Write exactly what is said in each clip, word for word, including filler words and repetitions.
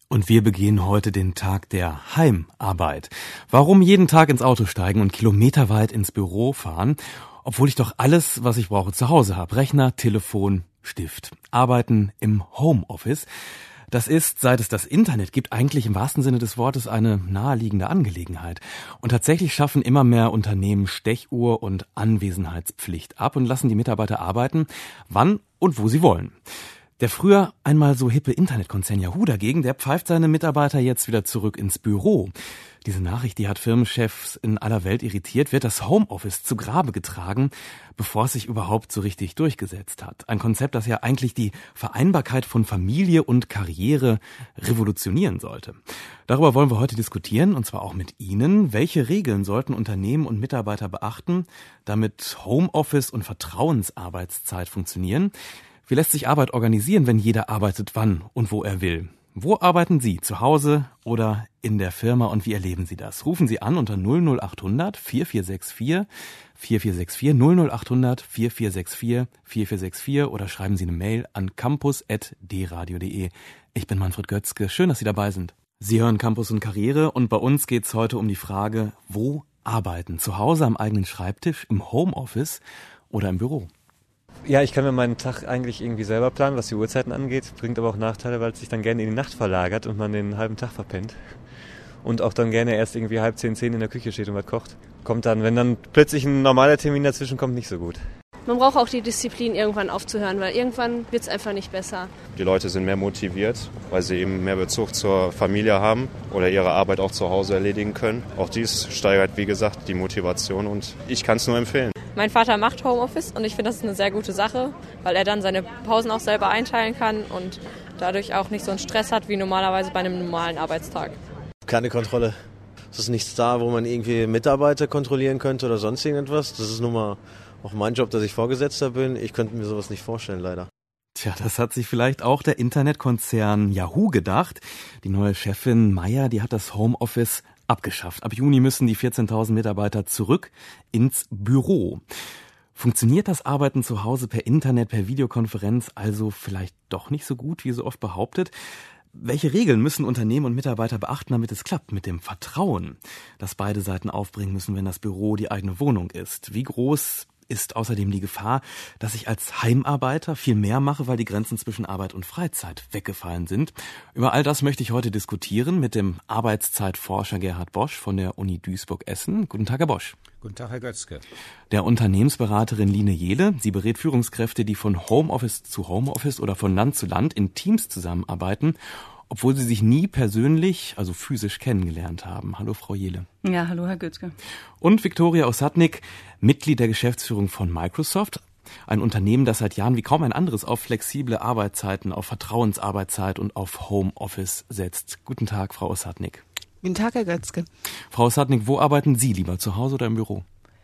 Und wir begehen heute den Tag der Heimarbeit. Warum jeden Tag ins Auto steigen und kilometerweit ins Büro fahren, obwohl ich doch alles, was ich brauche, zu Hause habe. Rechner, Telefon, Stift. Arbeiten im Homeoffice. Das ist, seit es das Internet gibt, eigentlich im wahrsten Sinne des Wortes eine naheliegende Angelegenheit. Und tatsächlich schaffen immer mehr Unternehmen Stechuhr und Anwesenheitspflicht ab und lassen die Mitarbeiter arbeiten, wann und wo sie wollen. Der früher einmal so hippe Internetkonzern Yahoo dagegen, der pfeift seine Mitarbeiter jetzt wieder zurück ins Büro. Diese Nachricht, die hat Firmenchefs in aller Welt irritiert, wird das Homeoffice zu Grabe getragen, bevor es sich überhaupt so richtig durchgesetzt hat. Ein Konzept, das ja eigentlich die Vereinbarkeit von Familie und Karriere revolutionieren sollte. Darüber wollen wir heute diskutieren, und zwar auch mit Ihnen. Welche Regeln sollten Unternehmen und Mitarbeiter beachten, damit Homeoffice und Vertrauensarbeitszeit funktionieren? Wie lässt sich Arbeit organisieren, wenn jeder arbeitet, wann und wo er will? Wo arbeiten Sie? Zu Hause oder in der Firma, und wie erleben Sie das? Rufen Sie an unter null null acht hundert vier vier sechs vier vier vier sechs vier null null acht hundert vier vier sechs vier vier vier sechs vier oder schreiben Sie eine Mail an campus at d radio punkt de. Ich bin Manfred Götzke. Schön, dass Sie dabei sind. Sie hören Campus und Karriere, und bei uns geht es heute um die Frage, wo arbeiten? Zu Hause am eigenen Schreibtisch, im Homeoffice oder im Büro? Ja, ich kann mir meinen Tag eigentlich irgendwie selber planen, was die Uhrzeiten angeht. Bringt aber auch Nachteile, weil es sich dann gerne in die Nacht verlagert und man den halben Tag verpennt. Und auch dann gerne erst irgendwie halb zehn, zehn in der Küche steht und was kocht. Kommt dann, wenn dann plötzlich ein normaler Termin dazwischen kommt, nicht so gut. Man braucht auch die Disziplin, irgendwann aufzuhören, weil irgendwann wird es einfach nicht besser. Die Leute sind mehr motiviert, weil sie eben mehr Bezug zur Familie haben oder ihre Arbeit auch zu Hause erledigen können. Auch dies steigert, wie gesagt, die Motivation, und ich kann es nur empfehlen. Mein Vater macht Homeoffice und ich finde, das ist eine sehr gute Sache, weil er dann seine Pausen auch selber einteilen kann und dadurch auch nicht so einen Stress hat wie normalerweise bei einem normalen Arbeitstag. Keine Kontrolle. Es ist nichts da, wo man irgendwie Mitarbeiter kontrollieren könnte oder sonst irgendetwas. Das ist nun mal auch mein Job, dass ich Vorgesetzter bin. Ich könnte mir sowas nicht vorstellen, leider. Tja, das hat sich vielleicht auch der Internetkonzern Yahoo gedacht. Die neue Chefin Meier, die hat das Homeoffice abgeschafft. Ab Juni müssen die vierzehntausend Mitarbeiter zurück ins Büro. Funktioniert das Arbeiten zu Hause per Internet, per Videokonferenz also vielleicht doch nicht so gut, wie so oft behauptet? Welche Regeln müssen Unternehmen und Mitarbeiter beachten, damit es klappt mit dem Vertrauen, das beide Seiten aufbringen müssen, wenn das Büro die eigene Wohnung ist? Wie groß ist außerdem die Gefahr, dass ich als Heimarbeiter viel mehr mache, weil die Grenzen zwischen Arbeit und Freizeit weggefallen sind? Über all das möchte ich heute diskutieren mit dem Arbeitszeitforscher Gerhard Bosch von der Uni Duisburg-Essen. Guten Tag, Herr Bosch. Guten Tag, Herr Götzke. Der Unternehmensberaterin Line Jehle. Sie berät Führungskräfte, die von Homeoffice zu Homeoffice oder von Land zu Land in Teams zusammenarbeiten, obwohl sie sich nie persönlich, also physisch kennengelernt haben. Hallo, Frau Jehle. Ja, hallo, Herr Götzke. Und Viktoria Osadnik, Mitglied der Geschäftsführung von Microsoft, ein Unternehmen, das seit Jahren wie kaum ein anderes auf flexible Arbeitszeiten, auf Vertrauensarbeitszeit und auf Homeoffice setzt. Guten Tag, Frau Osadnik. Guten Tag, Herr Götzke. Frau Osadnik, wo arbeiten Sie lieber, zu Hause oder im Büro?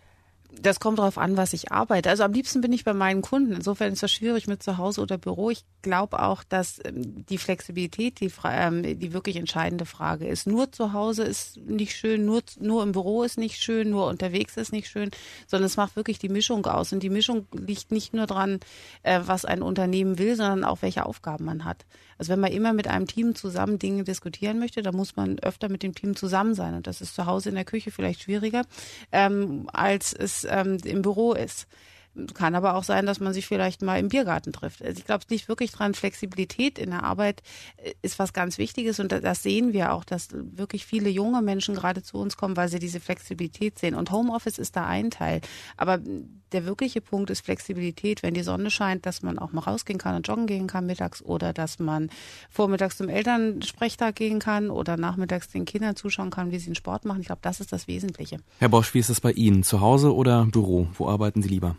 Das kommt darauf an, was ich arbeite. Also am liebsten bin ich bei meinen Kunden. Insofern ist das schwierig mit zu Hause oder Büro. Ich glaube auch, dass die Flexibilität die, die wirklich entscheidende Frage ist. Nur zu Hause ist nicht schön, nur, nur im Büro ist nicht schön, nur unterwegs ist nicht schön, sondern es macht wirklich die Mischung aus. Und die Mischung liegt nicht nur dran, was ein Unternehmen will, sondern auch, welche Aufgaben man hat. Also wenn man immer mit einem Team zusammen Dinge diskutieren möchte, dann muss man öfter mit dem Team zusammen sein. Und das ist zu Hause in der Küche vielleicht schwieriger, ähm, als es ähm, im Büro ist. Kann aber auch sein, dass man sich vielleicht mal im Biergarten trifft. Also ich glaube, es liegt wirklich dran, Flexibilität in der Arbeit ist was ganz Wichtiges, und das sehen wir auch, dass wirklich viele junge Menschen gerade zu uns kommen, weil sie diese Flexibilität sehen. Und Homeoffice ist da ein Teil. Aber der wirkliche Punkt ist Flexibilität, wenn die Sonne scheint, dass man auch mal rausgehen kann und joggen gehen kann mittags, oder dass man vormittags zum Elternsprechtag gehen kann oder nachmittags den Kindern zuschauen kann, wie sie den Sport machen. Ich glaube, das ist das Wesentliche. Herr Bosch, wie ist es bei Ihnen? Zu Hause oder Büro? Wo arbeiten Sie lieber?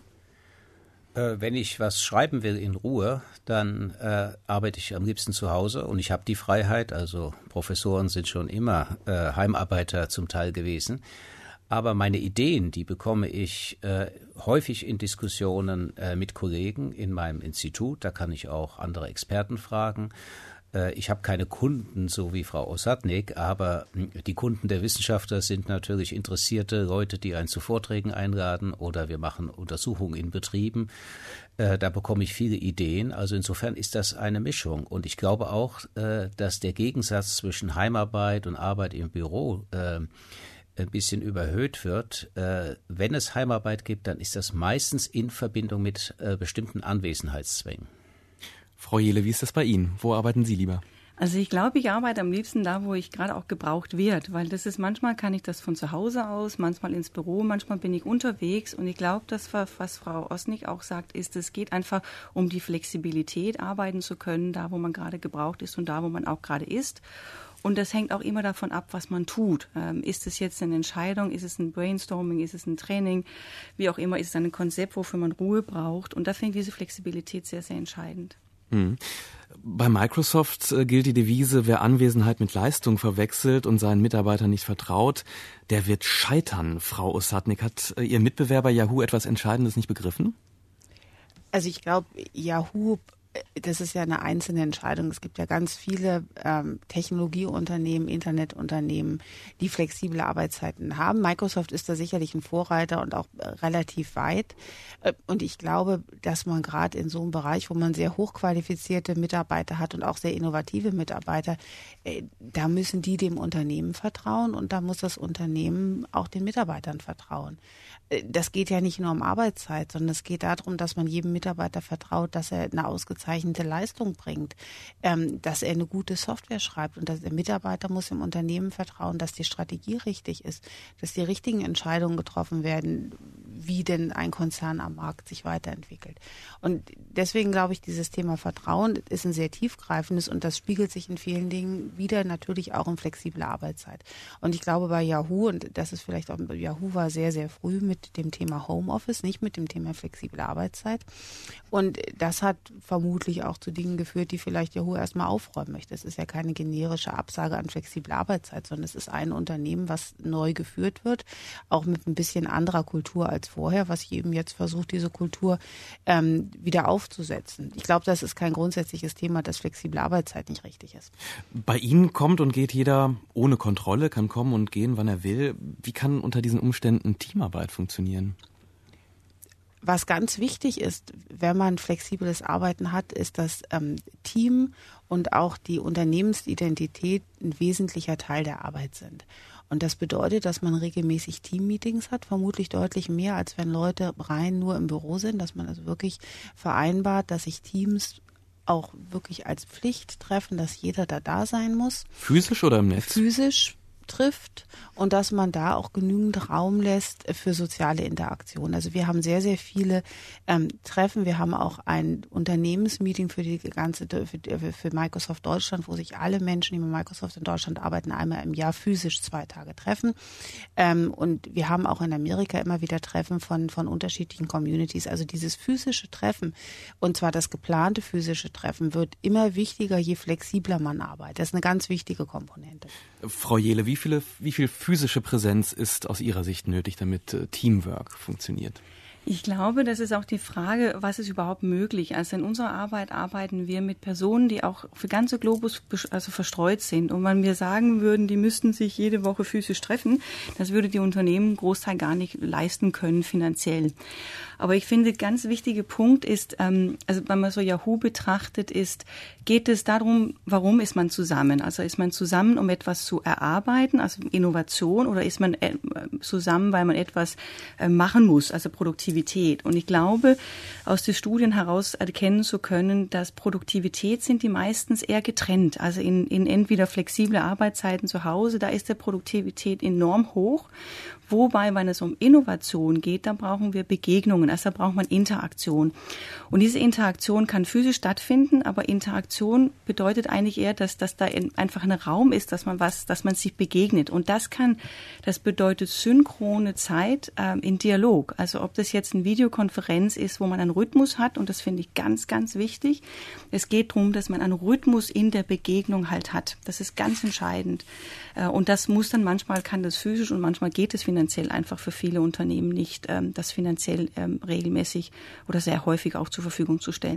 Wenn ich was schreiben will in Ruhe, dann äh, arbeite ich am liebsten zu Hause, und ich habe die Freiheit, also Professoren sind schon immer äh, Heimarbeiter zum Teil gewesen, aber meine Ideen, die bekomme ich äh, häufig in Diskussionen äh, mit Kollegen in meinem Institut, da kann ich auch andere Experten fragen. Ich habe keine Kunden, so wie Frau Osadnik, aber die Kunden der Wissenschaftler sind natürlich interessierte Leute, die einen zu Vorträgen einladen oder wir machen Untersuchungen in Betrieben. Da bekomme ich viele Ideen. Also insofern ist das eine Mischung. Und ich glaube auch, dass der Gegensatz zwischen Heimarbeit und Arbeit im Büro ein bisschen überhöht wird. Wenn es Heimarbeit gibt, dann ist das meistens in Verbindung mit bestimmten Anwesenheitszwängen. Frau Jehle, wie ist das bei Ihnen? Wo arbeiten Sie lieber? Also ich glaube, ich arbeite am liebsten da, wo ich gerade auch gebraucht werde, weil das ist, manchmal kann ich das von zu Hause aus, manchmal ins Büro, manchmal bin ich unterwegs und ich glaube, das, was Frau Osnik auch sagt, ist, es geht einfach um die Flexibilität, arbeiten zu können, da wo man gerade gebraucht ist und da wo man auch gerade ist. Und das hängt auch immer davon ab, was man tut. Ähm, ist es jetzt eine Entscheidung, ist es ein Brainstorming, ist es ein Training, wie auch immer, ist es ein Konzept, wofür man Ruhe braucht. Und da finde ich diese Flexibilität sehr, sehr entscheidend. Hm. Bei Microsoft äh, gilt die Devise, wer Anwesenheit mit Leistung verwechselt und seinen Mitarbeitern nicht vertraut, der wird scheitern. Frau Osadnik, hat äh, Ihr Mitbewerber Yahoo etwas Entscheidendes nicht begriffen? Also ich glaube, Yahoo, das ist ja eine einzelne Entscheidung. Es gibt ja ganz viele ähm, Technologieunternehmen, Internetunternehmen, die flexible Arbeitszeiten haben. Microsoft ist da sicherlich ein Vorreiter und auch äh, relativ weit. Äh, und ich glaube, dass man gerade in so einem Bereich, wo man sehr hochqualifizierte Mitarbeiter hat und auch sehr innovative Mitarbeiter, äh, da müssen die dem Unternehmen vertrauen und da muss das Unternehmen auch den Mitarbeitern vertrauen. Äh, das geht ja nicht nur um Arbeitszeit, sondern es geht darum, dass man jedem Mitarbeiter vertraut, dass er eine ausgezeichnete Leistung bringt, ähm, dass er eine gute Software schreibt und dass der Mitarbeiter muss im Unternehmen vertrauen, dass die Strategie richtig ist, dass die richtigen Entscheidungen getroffen werden, wie denn ein Konzern am Markt sich weiterentwickelt. Und deswegen glaube ich, dieses Thema Vertrauen ist ein sehr tiefgreifendes und das spiegelt sich in vielen Dingen wieder, natürlich auch in flexibler Arbeitszeit. Und ich glaube bei Yahoo, und das ist vielleicht auch, Yahoo war sehr, sehr früh mit dem Thema Homeoffice, nicht mit dem Thema flexible Arbeitszeit. Und das hat vermutlich auch zu Dingen geführt, die vielleicht Yahoo erstmal aufräumen möchte. Es ist ja keine generische Absage an flexible Arbeitszeit, sondern es ist ein Unternehmen, was neu geführt wird, auch mit ein bisschen anderer Kultur als vorher, was eben jetzt versucht, diese Kultur ähm, wieder aufzusetzen. Ich glaube, das ist kein grundsätzliches Thema, dass flexible Arbeitszeit nicht richtig ist. Bei Ihnen kommt und geht jeder ohne Kontrolle, kann kommen und gehen, wann er will. Wie kann unter diesen Umständen Teamarbeit funktionieren? Was ganz wichtig ist, wenn man flexibles Arbeiten hat, ist, dass ähm, Team und auch die Unternehmensidentität ein wesentlicher Teil der Arbeit sind. Und das bedeutet, dass man regelmäßig Teammeetings hat, vermutlich deutlich mehr, als wenn Leute rein nur im Büro sind, dass man also wirklich vereinbart, dass sich Teams auch wirklich als Pflicht treffen, dass jeder da da sein muss. Physisch oder im Netz? Physisch trifft und dass man da auch genügend Raum lässt für soziale Interaktion. Also wir haben sehr, sehr viele ähm, Treffen. Wir haben auch ein Unternehmensmeeting für die ganze für, für Microsoft Deutschland, wo sich alle Menschen, die mit Microsoft in Deutschland arbeiten, einmal im Jahr physisch zwei Tage treffen. Ähm, und wir haben auch in Amerika immer wieder Treffen von von unterschiedlichen Communities. Also dieses physische Treffen, und zwar das geplante physische Treffen, wird immer wichtiger, je flexibler man arbeitet. Das ist eine ganz wichtige Komponente. Frau Jehle, wie viele, wie viel physische Präsenz ist aus Ihrer Sicht nötig, damit äh, Teamwork funktioniert? Ich glaube, das ist auch die Frage, was ist überhaupt möglich? Also in unserer Arbeit arbeiten wir mit Personen, die auch für ganze Globus also verstreut sind. Und wenn wir sagen würden, die müssten sich jede Woche physisch treffen, das würde die Unternehmen einen Großteil gar nicht leisten können finanziell. Aber ich finde, ganz wichtiger Punkt ist, ähm, also wenn man so Yahoo betrachtet, ist, geht es darum, warum ist man zusammen? Also ist man zusammen, um etwas zu erarbeiten, also Innovation, oder ist man äh, zusammen, weil man etwas äh, machen muss, also Produktivität? Und ich glaube, aus den Studien heraus erkennen zu können, dass Produktivität sind die meistens eher getrennt. Also in, in entweder flexible Arbeitszeiten zu Hause, da ist die Produktivität enorm hoch. Wobei, wenn es um Innovation geht, dann brauchen wir Begegnungen, also da braucht man Interaktion. Und diese Interaktion kann physisch stattfinden, aber Interaktion bedeutet eigentlich eher, dass, dass da einfach ein Raum ist, dass man was, dass man sich begegnet. Und das kann, das bedeutet synchrone Zeit äh, in Dialog. Also ob das jetzt eine Videokonferenz ist, wo man einen Rhythmus hat, und das finde ich ganz, ganz wichtig. Es geht darum, dass man einen Rhythmus in der Begegnung halt hat. Das ist ganz entscheidend. Äh, und das muss dann manchmal, kann das physisch und manchmal geht es finanziell einfach für viele Unternehmen nicht, ähm, das finanziell ähm, regelmäßig oder sehr häufig auch zur Verfügung zu stellen.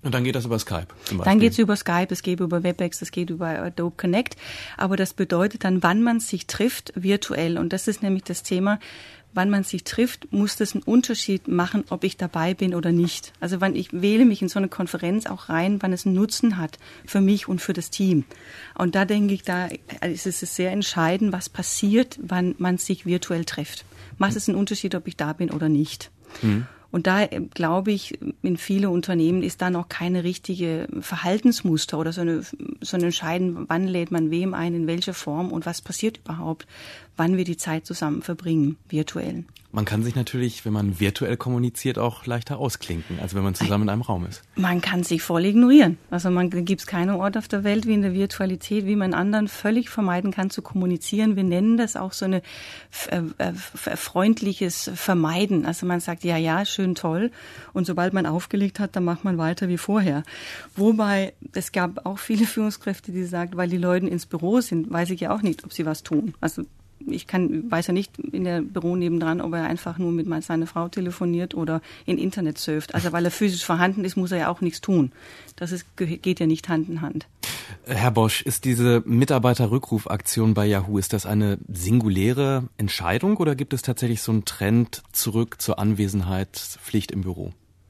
Und dann geht das über Skype zum Beispiel? Dann geht es über Skype, es geht über WebEx, es geht über Adobe Connect. Aber das bedeutet dann, wann man sich trifft, virtuell. Und das ist nämlich das Thema, wann man sich trifft, muss das einen Unterschied machen, ob ich dabei bin oder nicht. Also wann ich wähle mich in so eine Konferenz auch rein, wann es einen Nutzen hat für mich und für das Team. Und da denke ich, da ist es sehr entscheidend, was passiert, wann man sich virtuell trifft. Macht es einen Unterschied, ob ich da bin oder nicht? Mhm. Und da glaube ich, in vielen Unternehmen ist da noch keine richtige Verhaltensmuster oder so eine, so ein Entscheiden, wann lädt man wem ein, in welcher Form und was passiert überhaupt, wann wir die Zeit zusammen verbringen, virtuell. Man kann sich natürlich, wenn man virtuell kommuniziert, auch leichter ausklinken, als wenn man zusammen in einem Raum ist. Man kann sich voll ignorieren. Also man gibt es keinen Ort auf der Welt wie in der Virtualität, wie man anderen völlig vermeiden kann zu kommunizieren. Wir nennen das auch so eine äh, äh, freundliches Vermeiden. Also man sagt, ja, ja, schön, toll. Und sobald man aufgelegt hat, dann macht man weiter wie vorher. Wobei, es gab auch viele Führungskräfte, die sagen, weil die Leute ins Büro sind, weiß ich ja auch nicht, ob sie was tun. Also ich kann, weiß ja nicht in der Büro nebendran, ob er einfach nur mit seiner Frau telefoniert oder in Internet surft. Also weil er physisch vorhanden ist, muss er ja auch nichts tun. Das ist, geht ja nicht Hand in Hand. Herr Bosch, ist diese Mitarbeiterrückrufaktion bei Yahoo, ist das eine singuläre Entscheidung oder gibt es tatsächlich so einen Trend zurück zur Anwesenheitspflicht im Büro?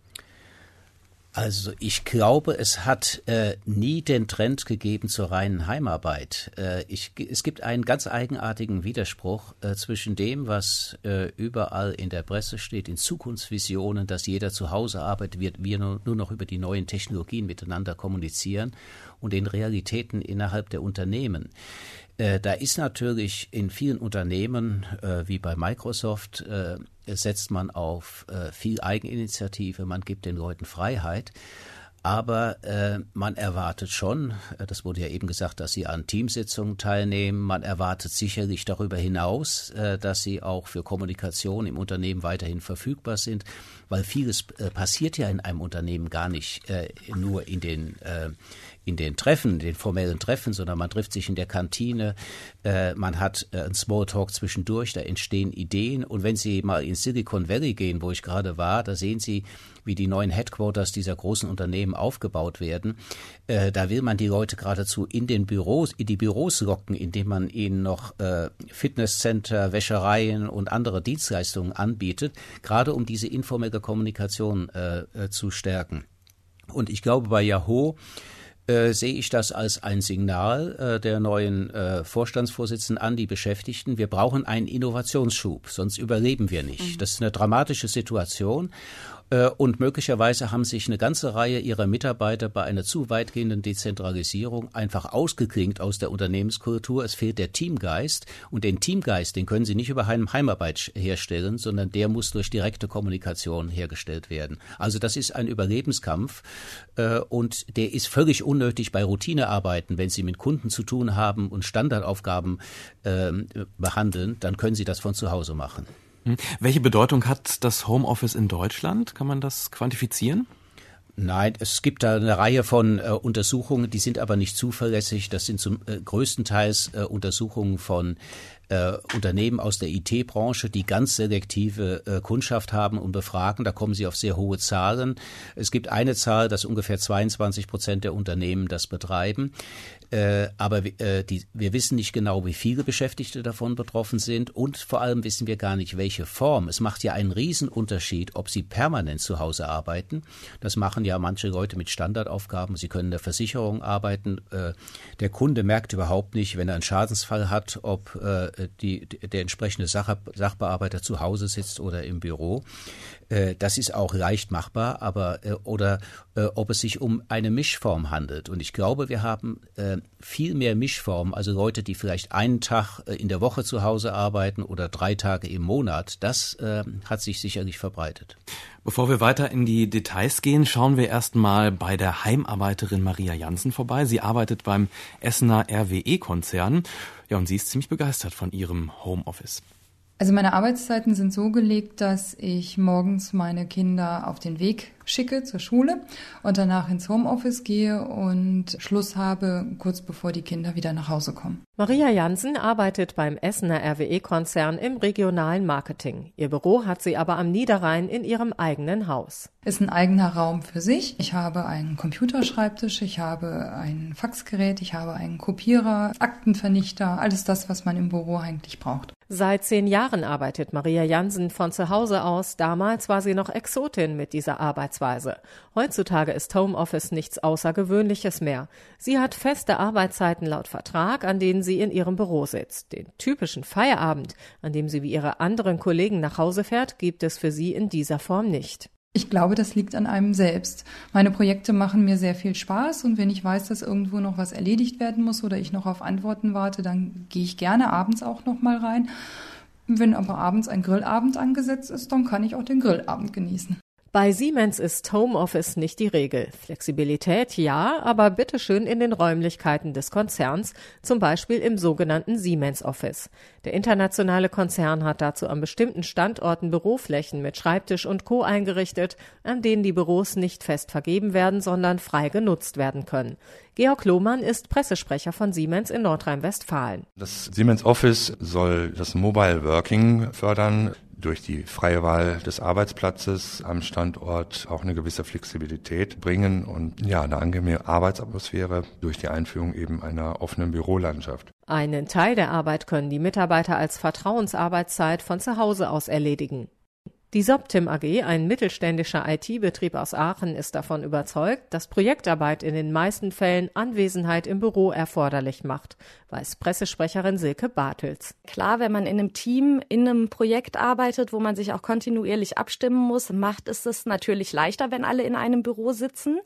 Also ich glaube, es hat äh, nie den Trend gegeben zur reinen Heimarbeit. Äh, ich, es gibt einen ganz eigenartigen Widerspruch äh, zwischen dem, was äh, überall in der Presse steht, in Zukunftsvisionen, dass jeder zu Hause arbeitet, wir, wir nur, nur noch über die neuen Technologien miteinander kommunizieren und den Realitäten innerhalb der Unternehmen. Äh, da ist natürlich in vielen Unternehmen, äh, wie bei Microsoft, äh, setzt man auf äh, viel Eigeninitiative, man gibt den Leuten Freiheit, aber äh, man erwartet schon, äh, das wurde ja eben gesagt, dass sie an Teamsitzungen teilnehmen, man erwartet sicherlich darüber hinaus, äh, dass sie auch für Kommunikation im Unternehmen weiterhin verfügbar sind, weil vieles äh, passiert ja in einem Unternehmen gar nicht äh, nur in den äh, in den Treffen, den formellen Treffen, sondern man trifft sich in der Kantine, äh, man hat äh, einen Smalltalk zwischendurch, da entstehen Ideen und wenn Sie mal in Silicon Valley gehen, wo ich gerade war, da sehen Sie, wie die neuen Headquarters dieser großen Unternehmen aufgebaut werden. Äh, da will man die Leute geradezu in den Büros, in die Büros locken, indem man ihnen noch äh, Fitnesscenter, Wäschereien und andere Dienstleistungen anbietet, gerade um diese informelle Kommunikation äh, äh, zu stärken. Und ich glaube, bei Yahoo Äh, sehe ich das als ein Signal äh, der neuen äh, Vorstandsvorsitzenden an die Beschäftigten. Wir brauchen einen Innovationsschub, sonst überleben wir nicht. Mhm. Das ist eine dramatische Situation. Äh, und möglicherweise haben sich eine ganze Reihe ihrer Mitarbeiter bei einer zu weitgehenden Dezentralisierung einfach ausgeklinkt aus der Unternehmenskultur. Es fehlt der Teamgeist. Und den Teamgeist, den können Sie nicht über Heim- Heimarbeit herstellen, sondern der muss durch direkte Kommunikation hergestellt werden. Also das ist ein Überlebenskampf. Äh, und der ist völlig unnötig bei Routinearbeiten. Wenn Sie mit Kunden zu tun haben und Standardaufgaben äh, behandeln, dann können Sie das von zu Hause machen. Welche Bedeutung hat das Homeoffice in Deutschland? Kann man das quantifizieren? Nein, es gibt da eine Reihe von äh, Untersuchungen, die sind aber nicht zuverlässig. Das sind zum äh, größtenteils äh, Untersuchungen von äh, Unternehmen aus der I T-Branche, die ganz selektive äh, Kundschaft haben und befragen. Da kommen sie auf sehr hohe Zahlen. Es gibt eine Zahl, dass ungefähr zweiundzwanzig Prozent der Unternehmen das betreiben. Äh, aber äh, die, wir wissen nicht genau, wie viele Beschäftigte davon betroffen sind und vor allem wissen wir gar nicht, welche Form. Es macht ja einen Riesenunterschied, ob Sie permanent zu Hause arbeiten. Das machen ja manche Leute mit Standardaufgaben. Sie können in der Versicherung arbeiten. Äh, der Kunde merkt überhaupt nicht, wenn er einen Schadensfall hat, ob äh, die, der entsprechende Sach- Sachbearbeiter zu Hause sitzt oder im Büro. Äh, das ist auch leicht machbar, aber äh, oder äh, ob es sich um eine Mischform handelt. Und ich glaube, wir haben äh, viel mehr Mischformen, also Leute, die vielleicht einen Tag äh, in der Woche zu Hause arbeiten oder drei Tage im Monat. Das äh, hat sich sicherlich verbreitet. Bevor wir weiter in die Details gehen, schauen wir erst mal bei der Heimarbeiterin Maria Jansen vorbei. Sie arbeitet beim Essener R W E-Konzern. Ja, und sie ist ziemlich begeistert von ihrem Homeoffice. Also meine Arbeitszeiten sind so gelegt, dass ich morgens meine Kinder auf den Weg schicke zur Schule und danach ins Homeoffice gehe und Schluss habe, kurz bevor die Kinder wieder nach Hause kommen. Maria Jansen arbeitet beim Essener R W E-Konzern im regionalen Marketing. Ihr Büro hat sie aber am Niederrhein in ihrem eigenen Haus. Ist ein eigener Raum für sich. Ich habe einen Computerschreibtisch, ich habe ein Faxgerät, ich habe einen Kopierer, Aktenvernichter, alles das, was man im Büro eigentlich braucht. Seit zehn Jahren arbeitet Maria Jansen von zu Hause aus. Damals war sie noch Exotin mit dieser Arbeitsweise. Heutzutage ist Homeoffice nichts Außergewöhnliches mehr. Sie hat feste Arbeitszeiten laut Vertrag, an denen sie in ihrem Büro sitzt. Den typischen Feierabend, an dem sie wie ihre anderen Kollegen nach Hause fährt, gibt es für sie in dieser Form nicht. Ich glaube, das liegt an einem selbst. Meine Projekte machen mir sehr viel Spaß und wenn ich weiß, dass irgendwo noch was erledigt werden muss oder ich noch auf Antworten warte, dann gehe ich gerne abends auch noch mal rein. Wenn aber abends ein Grillabend angesetzt ist, dann kann ich auch den Grillabend genießen. Bei Siemens ist Homeoffice nicht die Regel. Flexibilität ja, aber bitteschön in den Räumlichkeiten des Konzerns, zum Beispiel im sogenannten Siemens Office. Der internationale Konzern hat dazu an bestimmten Standorten Büroflächen mit Schreibtisch und Co. eingerichtet, an denen die Büros nicht fest vergeben werden, sondern frei genutzt werden können. Georg Lohmann ist Pressesprecher von Siemens in Nordrhein-Westfalen. Das Siemens Office soll das Mobile Working fördern. Durch die freie Wahl des Arbeitsplatzes am Standort auch eine gewisse Flexibilität bringen und ja, eine angenehme Arbeitsatmosphäre durch die Einführung eben einer offenen Bürolandschaft. Einen Teil der Arbeit können die Mitarbeiter als Vertrauensarbeitszeit von zu Hause aus erledigen. Die Soptim A G, ein mittelständischer I T-Betrieb aus Aachen, ist davon überzeugt, dass Projektarbeit in den meisten Fällen Anwesenheit im Büro erforderlich macht, weiß Pressesprecherin Silke Bartels. Klar, wenn man in einem Team, in einem Projekt arbeitet, wo man sich auch kontinuierlich abstimmen muss, macht es es natürlich leichter, wenn alle in einem Büro sitzen.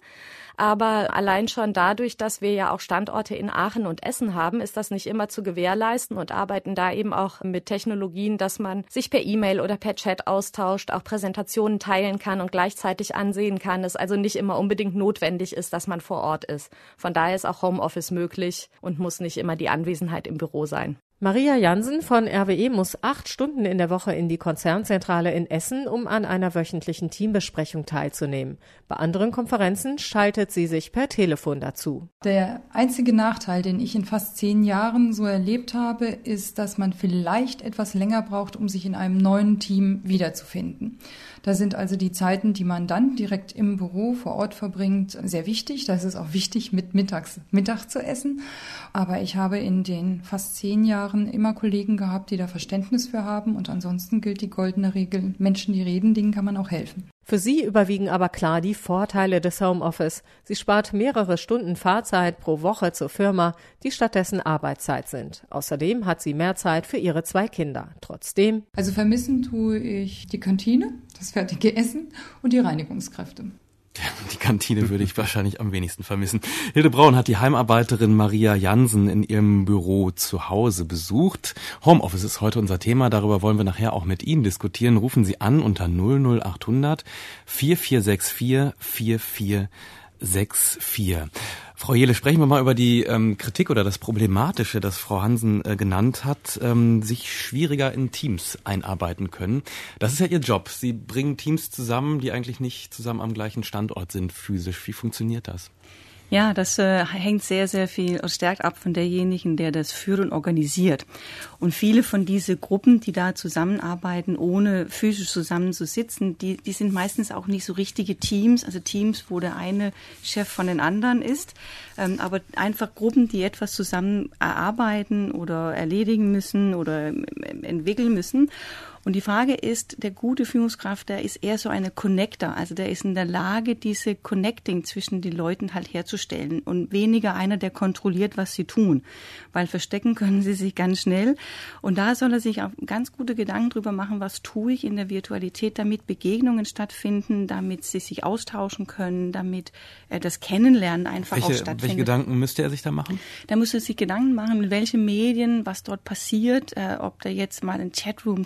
Aber allein schon dadurch, dass wir ja auch Standorte in Aachen und Essen haben, ist das nicht immer zu gewährleisten und arbeiten da eben auch mit Technologien, dass man sich per E-Mail oder per Chat austauscht, auch Präsentationen teilen kann und gleichzeitig ansehen kann. Es also nicht immer unbedingt notwendig ist, dass man vor Ort ist. Von daher ist auch Homeoffice möglich und muss nicht immer die Anwesenheit im Büro sein. Maria Jansen von R W E muss acht Stunden in der Woche in die Konzernzentrale in Essen, um an einer wöchentlichen Teambesprechung teilzunehmen. Bei anderen Konferenzen schaltet sie sich per Telefon dazu. Der einzige Nachteil, den ich in fast zehn Jahren so erlebt habe, ist, dass man vielleicht etwas länger braucht, um sich in einem neuen Team wiederzufinden. Da sind also die Zeiten, die man dann direkt im Büro vor Ort verbringt, sehr wichtig. Da ist es auch wichtig, mit mittags Mittag zu essen. Aber ich habe in den fast zehn Jahren immer Kollegen gehabt, die da Verständnis für haben. Und ansonsten gilt die goldene Regel, Menschen, die reden, denen kann man auch helfen. Für sie überwiegen aber klar die Vorteile des Homeoffice. Sie spart mehrere Stunden Fahrzeit pro Woche zur Firma, die stattdessen Arbeitszeit sind. Außerdem hat sie mehr Zeit für ihre zwei Kinder. Trotzdem. Also vermissen tue ich die Kantine, das fertige Essen und die Reinigungskräfte. Die Kantine würde ich wahrscheinlich am wenigsten vermissen. Hilde Braun hat die Heimarbeiterin Maria Jansen in ihrem Büro zu Hause besucht. Homeoffice ist heute unser Thema. Darüber wollen wir nachher auch mit Ihnen diskutieren. Rufen Sie an unter null null acht hundert vier vier sechs vier vier vier sechs vier. Frau Jehle, sprechen wir mal über die ähm, Kritik oder das Problematische, das Frau Hansen äh, genannt hat, ähm, sich schwieriger in Teams einarbeiten können. Das ist ja Ihr Job. Sie bringen Teams zusammen, die eigentlich nicht zusammen am gleichen Standort sind physisch. Wie funktioniert das? Ja, das äh, hängt sehr, sehr viel stark ab von derjenigen, der das führt und organisiert. Und viele von diesen Gruppen, die da zusammenarbeiten, ohne physisch zusammenzusitzen, die, die sind meistens auch nicht so richtige Teams, also Teams, wo der eine Chef von den anderen ist, ähm, aber einfach Gruppen, die etwas zusammen erarbeiten oder erledigen müssen oder entwickeln müssen. Und die Frage ist, der gute Führungskraft, der ist eher so eine Connector, also der ist in der Lage, diese Connecting zwischen den Leuten halt herzustellen und weniger einer, der kontrolliert, was sie tun, weil verstecken können sie sich ganz schnell. Und da soll er sich auch ganz gute Gedanken drüber machen, was tue ich in der Virtualität, damit Begegnungen stattfinden, damit sie sich austauschen können, damit äh, das Kennenlernen einfach welche, auch stattfindet. Welche Gedanken müsste er sich da machen? Da muss er sich Gedanken machen, mit welchen Medien, was dort passiert, äh, ob da jetzt mal ein Chatroom zur Verfügung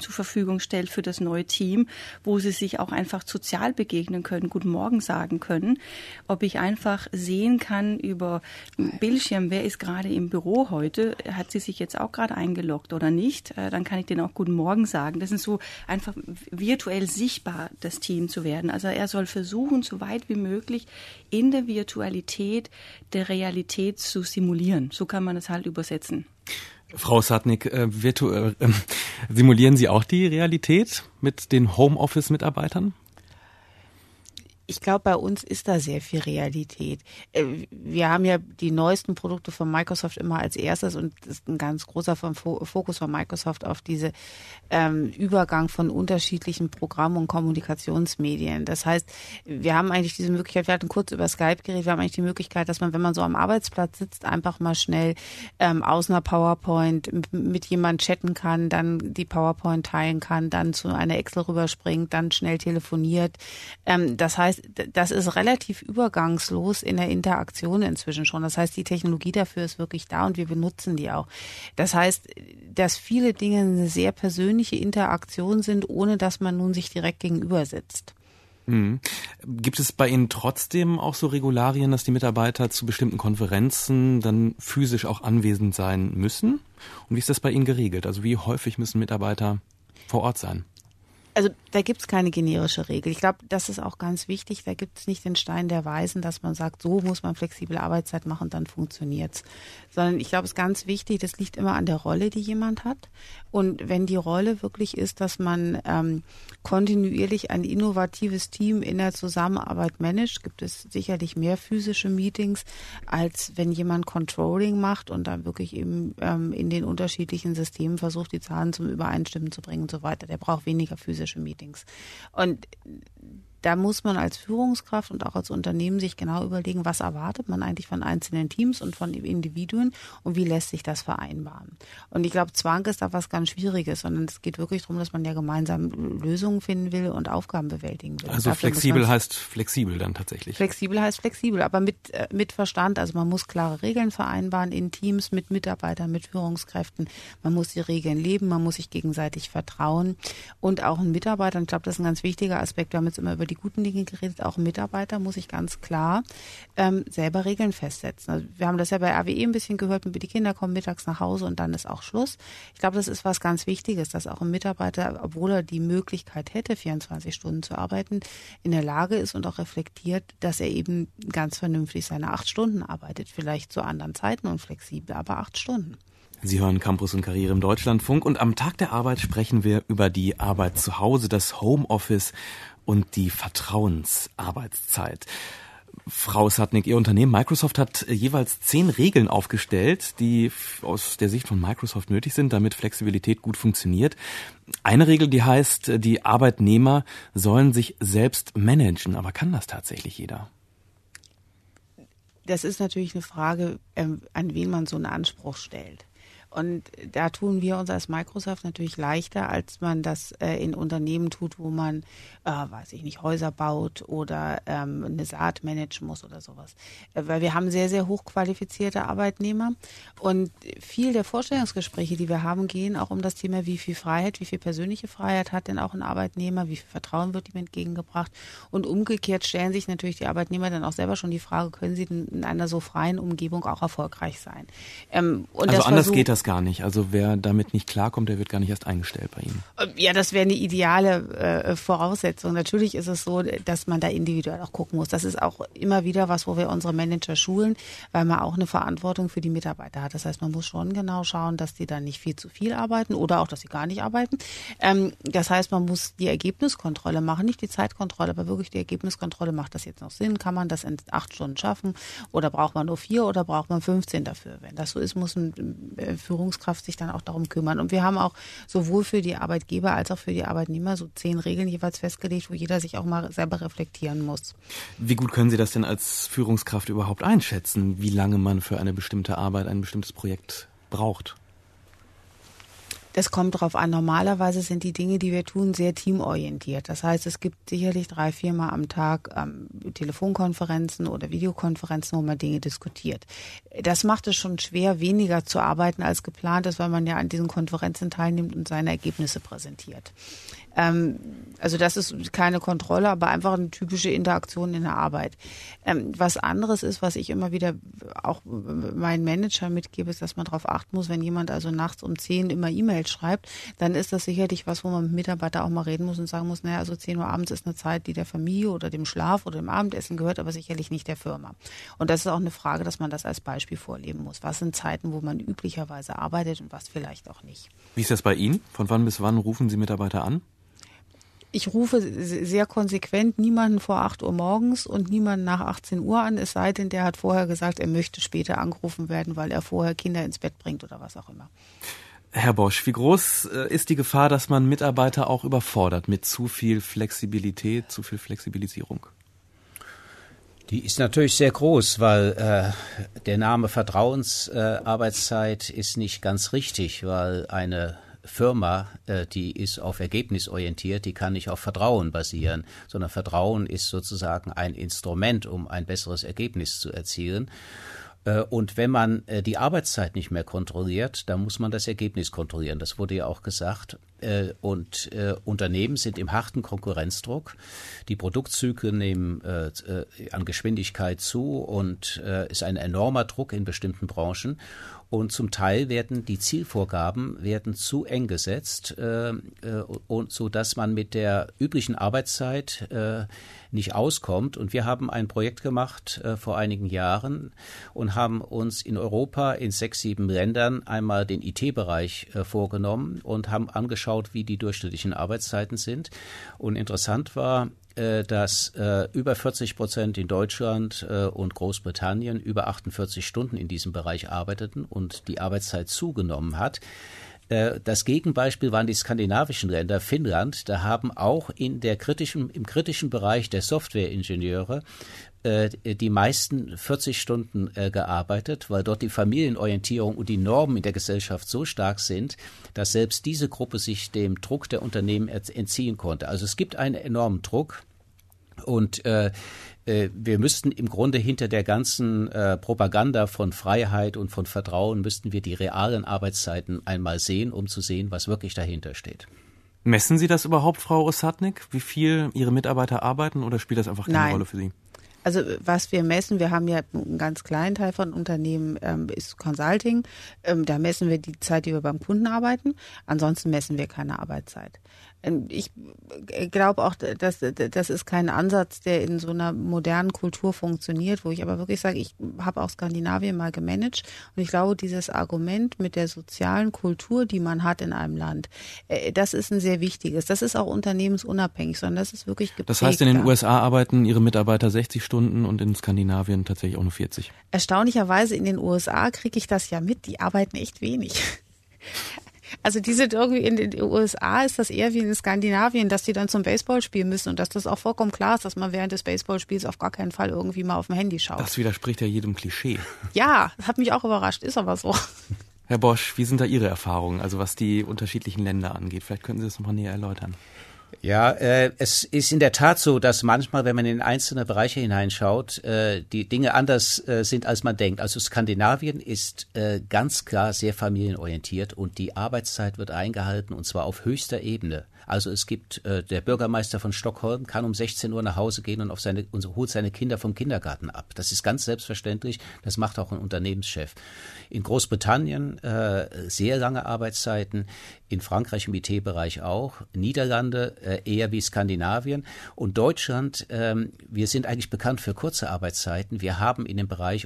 Verfügung stellt für das neue Team, wo sie sich auch einfach sozial begegnen können, Guten Morgen sagen können. Ob ich einfach sehen kann über Bildschirm, wer ist gerade im Büro heute, hat sie sich jetzt auch gerade eingeloggt oder nicht, dann kann ich denen auch Guten Morgen sagen. Das ist so einfach virtuell sichtbar, das Team zu werden. Also er soll versuchen, so weit wie möglich in der Virtualität der Realität zu simulieren. So kann man es halt übersetzen. Frau Sadnik, äh, virtu- äh, simulieren Sie auch die Realität mit den Homeoffice-Mitarbeitern? Ich glaube, bei uns ist da sehr viel Realität. Wir haben ja die neuesten Produkte von Microsoft immer als erstes und das ist ein ganz großer Fokus von Microsoft auf diese ähm, Übergang von unterschiedlichen Programmen und Kommunikationsmedien. Das heißt, wir haben eigentlich diese Möglichkeit, wir hatten kurz über Skype geredet, wir haben eigentlich die Möglichkeit, dass man, wenn man so am Arbeitsplatz sitzt, einfach mal schnell ähm, aus einer PowerPoint mit jemandem chatten kann, dann die PowerPoint teilen kann, dann zu einer Excel rüberspringt, dann schnell telefoniert. Ähm, das heißt, das ist relativ übergangslos in der Interaktion inzwischen schon. Das heißt, die Technologie dafür ist wirklich da und wir benutzen die auch. Das heißt, dass viele Dinge eine sehr persönliche Interaktion sind, ohne dass man nun sich direkt gegenüber sitzt. Mhm. Gibt es bei Ihnen trotzdem auch so Regularien, dass die Mitarbeiter zu bestimmten Konferenzen dann physisch auch anwesend sein müssen? Und wie ist das bei Ihnen geregelt? Also wie häufig müssen Mitarbeiter vor Ort sein? Also da gibt's keine generische Regel. Ich glaube, das ist auch ganz wichtig. Da gibt's nicht den Stein der Weisen, dass man sagt, so muss man flexible Arbeitszeit machen, dann funktioniert's. Sondern ich glaube, es ist ganz wichtig, das liegt immer an der Rolle, die jemand hat. Und wenn die Rolle wirklich ist, dass man ähm, kontinuierlich ein innovatives Team in der Zusammenarbeit managt, gibt es sicherlich mehr physische Meetings, als wenn jemand Controlling macht und dann wirklich eben ähm, in den unterschiedlichen Systemen versucht, die Zahlen zum Übereinstimmen zu bringen und so weiter. Der braucht weniger physische Meetings. Und da muss man als Führungskraft und auch als Unternehmen sich genau überlegen, was erwartet man eigentlich von einzelnen Teams und von Individuen und wie lässt sich das vereinbaren. Und ich glaube, Zwang ist da was ganz Schwieriges, sondern es geht wirklich darum, dass man ja gemeinsam Lösungen finden will und Aufgaben bewältigen will. Also Dafür flexibel heißt flexibel dann tatsächlich? Flexibel heißt flexibel, aber mit, mit Verstand. Also man muss klare Regeln vereinbaren in Teams mit Mitarbeitern, mit Führungskräften. Man muss die Regeln leben, man muss sich gegenseitig vertrauen und auch ein Mitarbeiter, ich glaube, das ist ein ganz wichtiger Aspekt, wir haben jetzt immer über die guten Dinge geredet, auch ein Mitarbeiter muss sich ganz klar ähm, selber Regeln festsetzen. Also wir haben das ja bei R W E ein bisschen gehört, die Kinder kommen mittags nach Hause und dann ist auch Schluss. Ich glaube, das ist was ganz Wichtiges, dass auch ein Mitarbeiter, obwohl er die Möglichkeit hätte, vierundzwanzig Stunden zu arbeiten, in der Lage ist und auch reflektiert, dass er eben ganz vernünftig seine acht Stunden arbeitet, vielleicht zu anderen Zeiten und flexibel, aber acht Stunden. Sie hören Campus und Karriere im Deutschlandfunk und am Tag der Arbeit sprechen wir über die Arbeit zu Hause, das Homeoffice und die Vertrauensarbeitszeit. Frau Sadnik, Ihr Unternehmen Microsoft hat jeweils zehn Regeln aufgestellt, die aus der Sicht von Microsoft nötig sind, damit Flexibilität gut funktioniert. Eine Regel, die heißt, die Arbeitnehmer sollen sich selbst managen. Aber kann das tatsächlich jeder? Das ist natürlich eine Frage, an wen man so einen Anspruch stellt. Und da tun wir uns als Microsoft natürlich leichter, als man das äh, in Unternehmen tut, wo man, äh, weiß ich nicht, Häuser baut oder ähm, eine Saat managen muss oder sowas. Äh, weil wir haben sehr, sehr hochqualifizierte Arbeitnehmer und viel der Vorstellungsgespräche, die wir haben, gehen auch um das Thema, wie viel Freiheit, wie viel persönliche Freiheit hat denn auch ein Arbeitnehmer, wie viel Vertrauen wird ihm entgegengebracht und umgekehrt stellen sich natürlich die Arbeitnehmer dann auch selber schon die Frage, können sie denn in einer so freien Umgebung auch erfolgreich sein? Ähm, und also das anders versuch- geht das gar nicht. Also wer damit nicht klarkommt, der wird gar nicht erst eingestellt bei Ihnen. Ja, das wäre eine ideale äh, Voraussetzung. Natürlich ist es so, dass man da individuell auch gucken muss. Das ist auch immer wieder was, wo wir unsere Manager schulen, weil man auch eine Verantwortung für die Mitarbeiter hat. Das heißt, man muss schon genau schauen, dass die dann nicht viel zu viel arbeiten oder auch, dass sie gar nicht arbeiten. Ähm, das heißt, man muss die Ergebniskontrolle machen, nicht die Zeitkontrolle, aber wirklich die Ergebniskontrolle. Macht das jetzt noch Sinn? Kann man das in acht Stunden schaffen? Oder braucht man nur vier oder braucht man fünfzehn dafür? Wenn das so ist, muss ein äh, Führungskraft sich dann auch darum kümmern. Und wir haben auch sowohl für die Arbeitgeber als auch für die Arbeitnehmer so zehn Regeln jeweils festgelegt, wo jeder sich auch mal selber reflektieren muss. Wie gut können Sie das denn als Führungskraft überhaupt einschätzen, wie lange man für eine bestimmte Arbeit, ein bestimmtes Projekt braucht? Das kommt drauf an. Normalerweise sind die Dinge, die wir tun, sehr teamorientiert. Das heißt, es gibt sicherlich drei, viermal am Tag ähm, Telefonkonferenzen oder Videokonferenzen, wo man Dinge diskutiert. Das macht es schon schwer, weniger zu arbeiten als geplant ist, weil man ja an diesen Konferenzen teilnimmt und seine Ergebnisse präsentiert. Ähm, also das ist keine Kontrolle, aber einfach eine typische Interaktion in der Arbeit. Ähm, was anderes ist, was ich immer wieder auch meinen Managern mitgebe, ist, dass man darauf achten muss, wenn jemand also nachts um zehn immer E-Mails schreibt, dann ist das sicherlich was, wo man mit Mitarbeiter auch mal reden muss und sagen muss, naja, also zehn Uhr abends ist eine Zeit, die der Familie oder dem Schlaf oder dem Abendessen gehört, aber sicherlich nicht der Firma. Und das ist auch eine Frage, dass man das als Beispiel vorleben muss. Was sind Zeiten, wo man üblicherweise arbeitet und was vielleicht auch nicht? Wie ist das bei Ihnen? Von wann bis wann rufen Sie Mitarbeiter an? Ich rufe sehr konsequent niemanden vor acht Uhr morgens und niemanden nach achtzehn Uhr an, es sei denn, der hat vorher gesagt, er möchte später angerufen werden, weil er vorher Kinder ins Bett bringt oder was auch immer. Herr Bosch, wie groß ist die Gefahr, dass man Mitarbeiter auch überfordert mit zu viel Flexibilität, zu viel Flexibilisierung? Die ist natürlich sehr groß, weil äh, der Name Vertrauensarbeitszeit äh, ist nicht ganz richtig, weil eine Firma, äh, die ist auf Ergebnis orientiert, die kann nicht auf Vertrauen basieren, sondern Vertrauen ist sozusagen ein Instrument, um ein besseres Ergebnis zu erzielen. Und wenn man die Arbeitszeit nicht mehr kontrolliert, dann muss man das Ergebnis kontrollieren. Das wurde ja auch gesagt. Und Unternehmen sind im harten Konkurrenzdruck. Die Produktzyklen nehmen an Geschwindigkeit zu und es ist ein enormer Druck in bestimmten Branchen. Und zum Teil werden die Zielvorgaben werden zu eng gesetzt, äh, und so dass man mit der üblichen Arbeitszeit äh, nicht auskommt. Und wir haben ein Projekt gemacht äh, vor einigen Jahren und haben uns in Europa in sechs, sieben Ländern einmal den I T-Bereich äh, vorgenommen und haben angeschaut, wie die durchschnittlichen Arbeitszeiten sind. Und interessant war, dass äh, über vierzig Prozent in Deutschland äh, und Großbritannien über achtundvierzig Stunden in diesem Bereich arbeiteten und die Arbeitszeit zugenommen hat. Äh, das Gegenbeispiel waren die skandinavischen Länder, Finnland. Da haben auch in der kritischen, im kritischen Bereich der Softwareingenieure äh, die meisten vierzig Stunden äh, gearbeitet, weil dort die Familienorientierung und die Normen in der Gesellschaft so stark sind, dass selbst diese Gruppe sich dem Druck der Unternehmen entziehen konnte. Also es gibt einen enormen Druck und äh, äh, wir müssten im Grunde hinter der ganzen äh, Propaganda von Freiheit und von Vertrauen müssten wir die realen Arbeitszeiten einmal sehen, um zu sehen, was wirklich dahinter steht. Messen Sie das überhaupt, Frau Osadnik, wie viel Ihre Mitarbeiter arbeiten oder spielt das einfach keine Nein. Rolle für Sie? Also was wir messen, wir haben ja einen ganz kleinen Teil von Unternehmen, ähm, ist Consulting. Ähm, da messen wir die Zeit, die wir beim Kunden arbeiten. Ansonsten messen wir keine Arbeitszeit. Ähm, ich glaube auch, dass das ist kein Ansatz, der in so einer modernen Kultur funktioniert, wo ich aber wirklich sage, ich habe auch Skandinavien mal gemanagt und ich glaube, dieses Argument mit der sozialen Kultur, die man hat in einem Land, äh, das ist ein sehr wichtiges. Das ist auch unternehmensunabhängig, sondern das ist wirklich geprägt. Das heißt, in den U S A arbeiten Ihre Mitarbeiter sechzig Stunden und in Skandinavien tatsächlich auch nur vierzig. Erstaunlicherweise in den U S A kriege ich das ja mit, die arbeiten echt wenig. Also die sind irgendwie in den U S A ist das eher wie in Skandinavien, dass die dann zum Baseball spielen müssen und dass das auch vollkommen klar ist, dass man während des Baseballspiels auf gar keinen Fall irgendwie mal auf dem Handy schaut. Das widerspricht ja jedem Klischee. Ja, das hat mich auch überrascht, ist aber so. Herr Bosch, wie sind da Ihre Erfahrungen, also was die unterschiedlichen Länder angeht? Vielleicht könnten Sie das nochmal näher erläutern. Ja, äh, es ist in der Tat so, dass manchmal, wenn man in einzelne Bereiche hineinschaut, äh, die Dinge anders äh, sind, als man denkt. Also Skandinavien ist äh, ganz klar sehr familienorientiert und die Arbeitszeit wird eingehalten und zwar auf höchster Ebene. Also es gibt, äh, der Bürgermeister von Stockholm kann um sechzehn Uhr nach Hause gehen und, auf seine, und holt seine Kinder vom Kindergarten ab. Das ist ganz selbstverständlich, das macht auch ein Unternehmenschef. In Großbritannien äh, sehr lange Arbeitszeiten, in Frankreich im I T-Bereich auch, Niederlande äh, eher wie Skandinavien und Deutschland, äh, wir sind eigentlich bekannt für kurze Arbeitszeiten. Wir haben in dem Bereich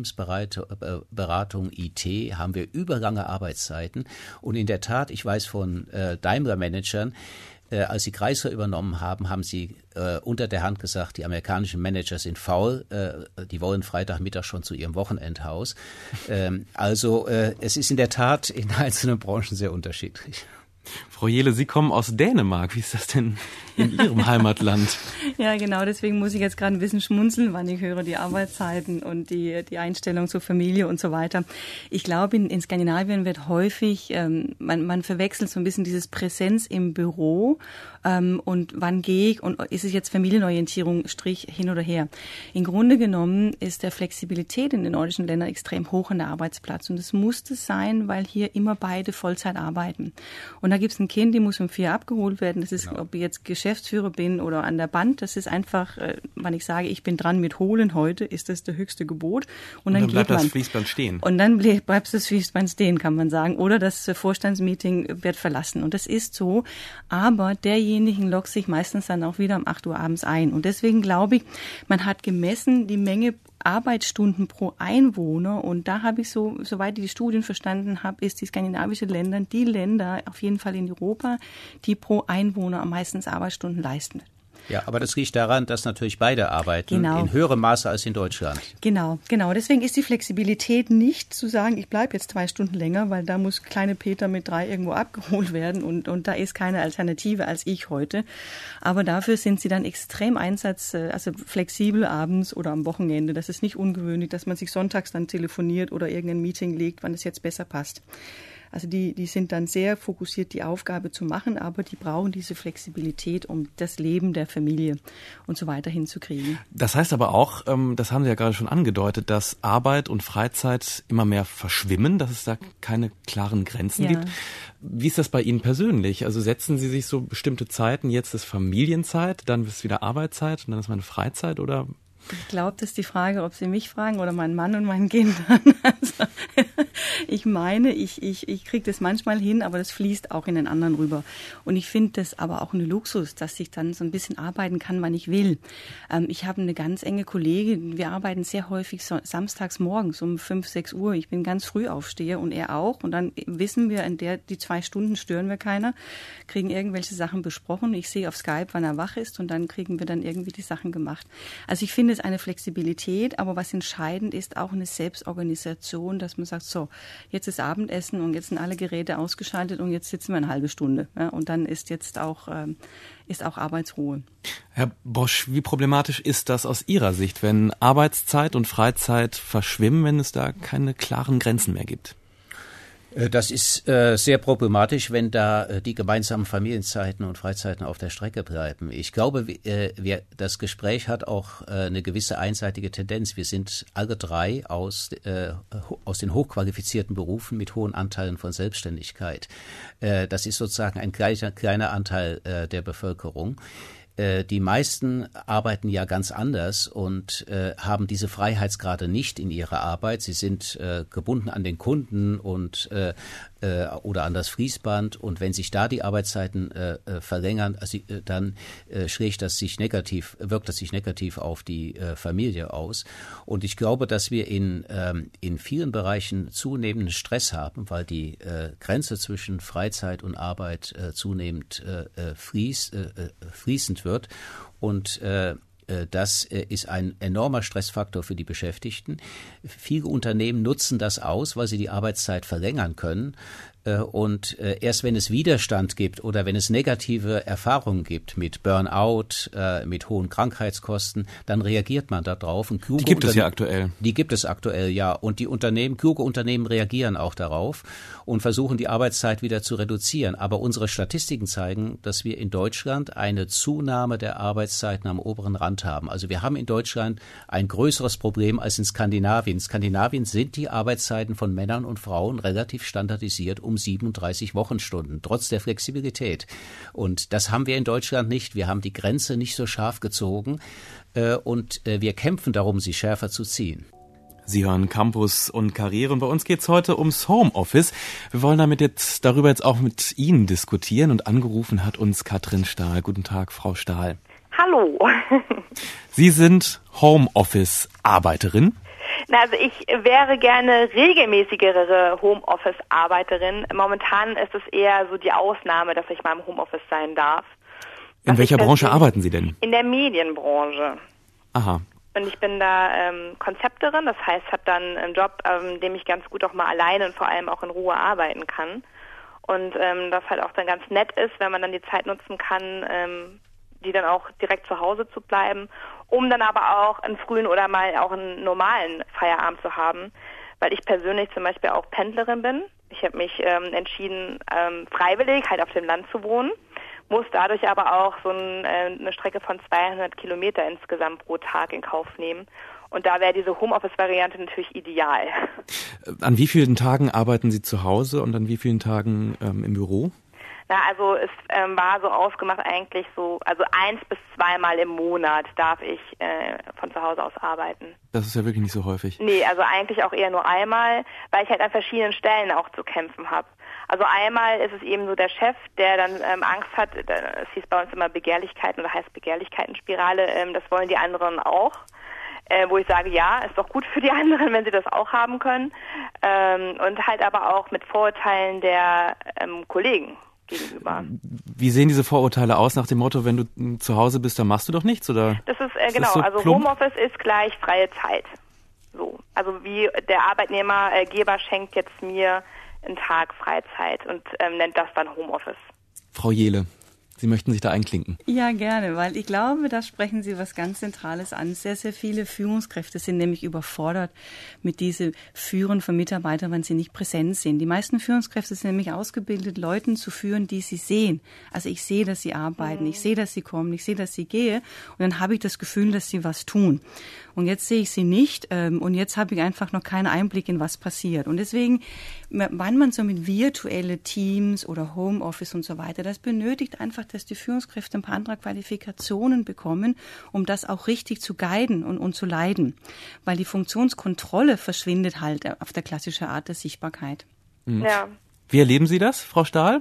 Unternehmensberatung, I T, haben wir überlange Arbeitszeiten und in der Tat, ich weiß von äh, Daimler-Managern, Äh, als sie Chrysler übernommen haben, haben sie äh, unter der Hand gesagt, die amerikanischen Manager sind faul, äh, die wollen Freitagmittag schon zu ihrem Wochenendhaus. Ähm, also äh, es ist in der Tat in einzelnen Branchen sehr unterschiedlich. Frau Jehle, Sie kommen aus Dänemark. Wie ist das denn in Ihrem Heimatland? Ja, genau. Deswegen muss ich jetzt gerade ein bisschen schmunzeln, wann ich höre die Arbeitszeiten und die, die Einstellung zur Familie und so weiter. Ich glaube, in, in Skandinavien wird häufig, ähm, man, man verwechselt so ein bisschen dieses Präsenz im Büro ähm, und wann gehe ich und ist es jetzt Familienorientierung, Strich hin oder her. Im Grunde genommen ist der Flexibilität in den nordischen Ländern extrem hoch an der Arbeitsplatz und es muss es sein, weil hier immer beide Vollzeit arbeiten. Und da gibt es ein Kind, die muss um vier abgeholt werden. Das ist, genau. Ob ich jetzt Geschäftsführer bin oder an der Band, das ist einfach, äh, wenn ich sage, ich bin dran mit Holen heute, ist das der höchste Gebot. Und, und dann, dann bleibt geht man. das Fließband stehen. Und dann bleibt das Fließband stehen, kann man sagen. Oder das Vorstandsmeeting wird verlassen. Und das ist so. Aber derjenigen loggt sich meistens dann auch wieder um acht Uhr abends ein. Und deswegen glaube ich, man hat gemessen die Menge Arbeitsstunden pro Einwohner und da habe ich so, soweit ich die Studien verstanden habe, ist die skandinavische Länder die Länder, auf jeden Fall in Europa, die pro Einwohner am meisten Arbeitsstunden leisten. Ja, aber das liegt daran, dass natürlich beide arbeiten, genau. in höherem Maße als in Deutschland. Genau, genau. Deswegen ist die Flexibilität nicht zu sagen, ich bleibe jetzt zwei Stunden länger, weil da muss kleine Peter mit drei irgendwo abgeholt werden und, und da ist keine Alternative als ich heute. Aber dafür sind sie dann extrem einsatz, also flexibel abends oder am Wochenende. Das ist nicht ungewöhnlich, dass man sich sonntags dann telefoniert oder irgendein Meeting legt, wann es jetzt besser passt. Also die, die sind dann sehr fokussiert, die Aufgabe zu machen, aber die brauchen diese Flexibilität, um das Leben der Familie und so weiter hinzukriegen. Das heißt aber auch, das haben Sie ja gerade schon angedeutet, dass Arbeit und Freizeit immer mehr verschwimmen, dass es da keine klaren Grenzen ja. gibt. Wie ist das bei Ihnen persönlich? Also setzen Sie sich so bestimmte Zeiten, jetzt ist Familienzeit, dann ist wieder Arbeitszeit und dann ist meine Freizeit oder... Ich glaube, das ist die Frage, ob Sie mich fragen oder meinen Mann und mein Kind. Also, ich meine, ich, ich, ich kriege das manchmal hin, aber das fließt auch in den anderen rüber. Und ich finde das aber auch eine Luxus, dass ich dann so ein bisschen arbeiten kann, wann ich will. Ähm, ich habe eine ganz enge Kollegin, wir arbeiten sehr häufig so, samstags morgens um fünf, sechs Uhr. Ich bin ganz früh aufsteher und er auch. Und dann wissen wir, in der die zwei Stunden stören wir keiner, kriegen irgendwelche Sachen besprochen. Ich sehe auf Skype, wann er wach ist und dann kriegen wir dann irgendwie die Sachen gemacht. Also ich finde, eine Flexibilität, aber was entscheidend ist, auch eine Selbstorganisation, dass man sagt, so, jetzt ist Abendessen und jetzt sind alle Geräte ausgeschaltet und jetzt sitzen wir eine halbe Stunde. Ja, und dann ist jetzt auch, ähm, ist auch Arbeitsruhe. Herr Bosch, wie problematisch ist das aus Ihrer Sicht, wenn Arbeitszeit und Freizeit verschwimmen, wenn es da keine klaren Grenzen mehr gibt? Das ist äh, sehr problematisch, wenn da äh, die gemeinsamen Familienzeiten und Freizeiten auf der Strecke bleiben. Ich glaube, äh, wir, das Gespräch hat auch äh, eine gewisse einseitige Tendenz. Wir sind alle drei aus, äh, aus den hochqualifizierten Berufen mit hohen Anteilen von Selbstständigkeit. Äh, das ist sozusagen ein kleiner, kleiner Anteil äh, der Bevölkerung. Die meisten arbeiten ja ganz anders und äh, haben diese Freiheitsgrade nicht in ihrer Arbeit. Sie sind äh, gebunden an den Kunden und äh, äh, oder an das Fließband. Und wenn sich da die Arbeitszeiten äh, verlängern, also, äh, dann äh, schlägt das sich negativ, wirkt das sich negativ auf die äh, Familie aus. Und ich glaube, dass wir in ähm, in vielen Bereichen zunehmenden Stress haben, weil die äh, Grenze zwischen Freizeit und Arbeit äh, zunehmend äh, fließ, äh, fließend wird. Und äh, das ist ein enormer Stressfaktor für die Beschäftigten. Viele Unternehmen nutzen das aus, weil sie die Arbeitszeit verlängern können. Und erst wenn es Widerstand gibt oder wenn es negative Erfahrungen gibt mit Burnout, mit hohen Krankheitskosten, dann reagiert man darauf. Und die gibt es ja aktuell. Die gibt es aktuell, ja. Und die Unternehmen, kluge Unternehmen reagieren auch darauf und versuchen, die Arbeitszeit wieder zu reduzieren. Aber unsere Statistiken zeigen, dass wir in Deutschland eine Zunahme der Arbeitszeiten am oberen Rand haben. Also wir haben in Deutschland ein größeres Problem als in Skandinavien. In Skandinavien sind die Arbeitszeiten von Männern und Frauen relativ standardisiert um siebenunddreißig Wochenstunden, trotz der Flexibilität. Und das haben wir in Deutschland nicht. Wir haben die Grenze nicht so scharf gezogen äh, und äh, wir kämpfen darum, sie schärfer zu ziehen. Sie hören Campus und Karriere und bei uns geht's heute ums Homeoffice. Wir wollen damit jetzt darüber jetzt auch mit Ihnen diskutieren und angerufen hat uns Katrin Stahl. Guten Tag, Frau Stahl. Hallo. Sie sind Homeoffice-Arbeiterin? Na, also ich wäre gerne regelmäßigere Homeoffice-Arbeiterin. Momentan ist es eher so die Ausnahme, dass ich mal im Homeoffice sein darf. In welcher Branche arbeiten Sie denn? In der Medienbranche. Aha. Und ich bin da ähm, Konzepterin, das heißt, habe dann einen Job, ähm, in dem ich ganz gut auch mal alleine und vor allem auch in Ruhe arbeiten kann. Und ähm, das halt auch dann ganz nett ist, wenn man dann die Zeit nutzen kann, ähm, die dann auch direkt zu Hause zu bleiben, um dann aber auch einen frühen oder mal auch einen normalen Feierabend zu haben, weil ich persönlich zum Beispiel auch Pendlerin bin. Ich habe mich ähm, entschieden, ähm, freiwillig halt auf dem Land zu wohnen, muss dadurch aber auch so ein, äh, eine Strecke von zweihundert Kilometer insgesamt pro Tag in Kauf nehmen. Und da wäre diese Homeoffice-Variante natürlich ideal. An wie vielen Tagen arbeiten Sie zu Hause und an wie vielen Tagen ähm, im Büro? Na, also es ähm, war so ausgemacht eigentlich so, also eins bis zweimal im Monat darf ich äh, von zu Hause aus arbeiten. Das ist ja wirklich nicht so häufig. Nee, also eigentlich auch eher nur einmal, weil ich halt an verschiedenen Stellen auch zu kämpfen habe. Also einmal ist es eben so der Chef, der dann ähm, Angst hat, es hieß bei uns immer Begehrlichkeiten oder heißt Begehrlichkeitenspirale, ähm, das wollen die anderen auch. Äh, wo ich sage, ja, ist doch gut für die anderen, wenn sie das auch haben können. Ähm, und halt aber auch mit Vorurteilen der ähm, Kollegen gegenüber. Wie sehen diese Vorurteile aus nach dem Motto, wenn du zu Hause bist, dann machst du doch nichts, oder? Das ist, äh, ist genau, das so also plump? Homeoffice ist gleich freie Zeit. So. Also wie der Arbeitnehmer, äh, Geber schenkt jetzt mir einen Tag Freizeit und ähm, nennt das dann Homeoffice. Frau Jehle, Sie möchten sich da einklinken. Ja, gerne, weil ich glaube, da sprechen Sie was ganz Zentrales an. Sehr, sehr viele Führungskräfte sind nämlich überfordert mit diesem Führen von Mitarbeitern, wenn sie nicht präsent sind. Die meisten Führungskräfte sind nämlich ausgebildet, Leuten zu führen, die sie sehen. Also ich sehe, dass sie arbeiten, mhm. ich sehe, dass sie kommen, ich sehe, dass sie gehen und dann habe ich das Gefühl, dass sie was tun. Und jetzt sehe ich sie nicht ähm, und jetzt habe ich einfach noch keinen Einblick in was passiert. Und deswegen, wenn man so mit virtuelle Teams oder Homeoffice und so weiter, das benötigt einfach, dass die Führungskräfte ein paar andere Qualifikationen bekommen, um das auch richtig zu guiden und, und zu leiten. Weil die Funktionskontrolle verschwindet halt auf der klassischen Art der Sichtbarkeit. Mhm. Ja. Wie erleben Sie das, Frau Stahl?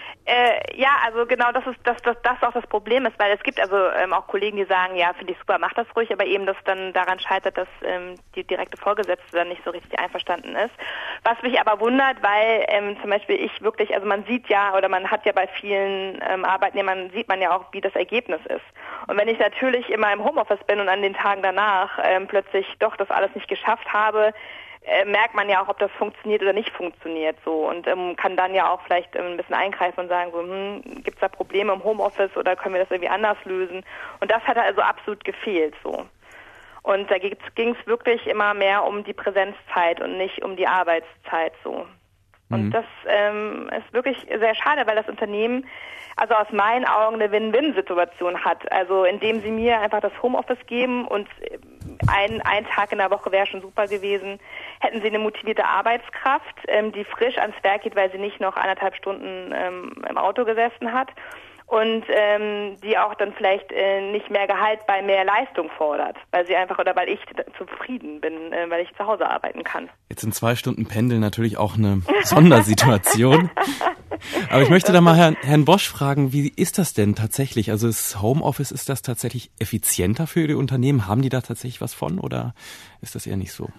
Äh, ja, also genau, das ist das, das, das auch das Problem ist, weil es gibt also ähm, auch Kollegen, die sagen, ja, finde ich super, mach das ruhig, aber eben das dann daran scheitert, dass ähm, die direkte Vorgesetzte dann nicht so richtig einverstanden ist. Was mich aber wundert, weil ähm, zum Beispiel ich wirklich, also man sieht ja oder man hat ja bei vielen ähm, Arbeitnehmern, sieht man ja auch, wie das Ergebnis ist. Und wenn ich natürlich immer im Homeoffice bin und an den Tagen danach ähm, plötzlich doch das alles nicht geschafft habe, Äh, merkt man ja auch, ob das funktioniert oder nicht funktioniert so und ähm, kann dann ja auch vielleicht ähm, ein bisschen eingreifen und sagen, so, hm, gibt es da Probleme im Homeoffice oder können wir das irgendwie anders lösen? Und das hat also absolut gefehlt so. Und da ging es wirklich immer mehr um die Präsenzzeit und nicht um die Arbeitszeit so. Und mhm. das ähm, ist wirklich sehr schade, weil das Unternehmen also aus meinen Augen eine Win-Win-Situation hat. Also indem sie mir einfach das Homeoffice geben und ein, ein Tag in der Woche wäre schon super gewesen, hätten sie eine motivierte Arbeitskraft, ähm, die frisch ans Werk geht, weil sie nicht noch anderthalb Stunden ähm, im Auto gesessen hat und ähm, die auch dann vielleicht äh, nicht mehr Gehalt bei mehr Leistung fordert, weil sie einfach oder weil ich zufrieden bin, äh, weil ich zu Hause arbeiten kann. Jetzt sind zwei Stunden Pendeln natürlich auch eine Sondersituation. Aber ich möchte da mal Herrn, Herrn Bosch fragen, wie ist das denn tatsächlich? Also ist Homeoffice, ist das tatsächlich effizienter für die Unternehmen? Haben die da tatsächlich was von oder ist das eher nicht so?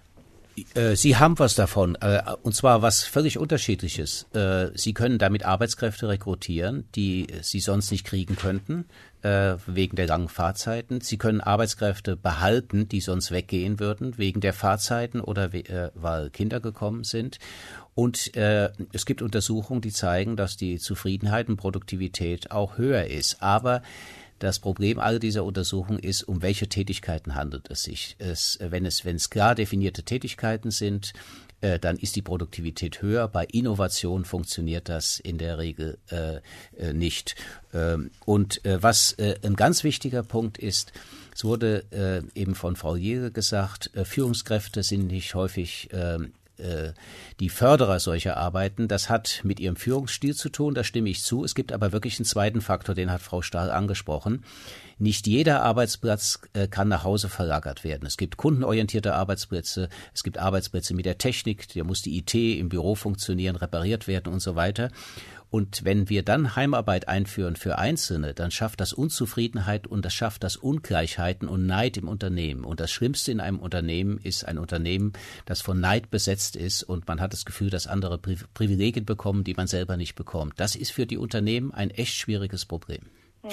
Sie haben was davon, und zwar was völlig Unterschiedliches. Sie können damit Arbeitskräfte rekrutieren, die Sie sonst nicht kriegen könnten, wegen der langen Fahrzeiten. Sie können Arbeitskräfte behalten, die sonst weggehen würden, wegen der Fahrzeiten oder weil Kinder gekommen sind. Und es gibt Untersuchungen, die zeigen, dass die Zufriedenheit und Produktivität auch höher ist. Aber das Problem all dieser Untersuchungen ist, um welche Tätigkeiten handelt es sich. Es, wenn es, wenn es klar definierte Tätigkeiten sind, äh, dann ist die Produktivität höher. Bei Innovation funktioniert das in der Regel äh, äh, nicht. Ähm, und äh, was äh, ein ganz wichtiger Punkt ist, es wurde äh, eben von Frau Jehle gesagt, äh, Führungskräfte sind nicht häufig äh, die Förderer solcher Arbeiten. Das hat mit ihrem Führungsstil zu tun, da stimme ich zu. Es gibt aber wirklich einen zweiten Faktor, den hat Frau Stahl angesprochen. Nicht jeder Arbeitsplatz äh, kann nach Hause verlagert werden. Es gibt kundenorientierte Arbeitsplätze, es gibt Arbeitsplätze mit der Technik, da muss die I T im Büro funktionieren, repariert werden und so weiter. Und wenn wir dann Heimarbeit einführen für Einzelne, dann schafft das Unzufriedenheit und das schafft das Ungleichheiten und Neid im Unternehmen. Und das Schlimmste in einem Unternehmen ist ein Unternehmen, das von Neid besetzt ist und man hat das Gefühl, dass andere Privilegien bekommen, die man selber nicht bekommt. Das ist für die Unternehmen ein echt schwieriges Problem. Mhm.